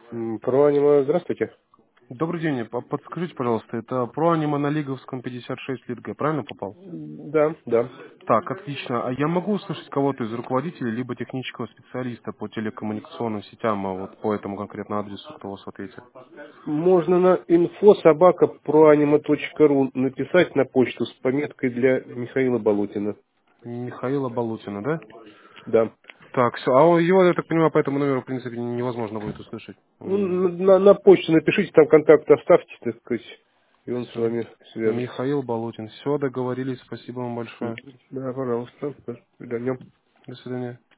Про аниме, здравствуйте. Добрый день. Подскажите, пожалуйста, это про аниме на Лиговском 56 лет Г, правильно попал? Да, да. Так, отлично. А я могу услышать кого-то из руководителей, либо технического специалиста по телекоммуникационным сетям, вот по этому конкретно адресу, кто вас ответит? Можно на info@proanima.ru написать на почту с пометкой для Михаила Болотина. Михаила Балутина, да? Да. Так, все. А его, я так понимаю, по этому номеру, в принципе, невозможно будет услышать. Ну, на почту напишите, там контакт оставьте, так сказать, и он с Все. вами свяжется. Михаил Балутин. Все, договорились. Спасибо вам большое. Да, пожалуйста. До свидания. До свидания.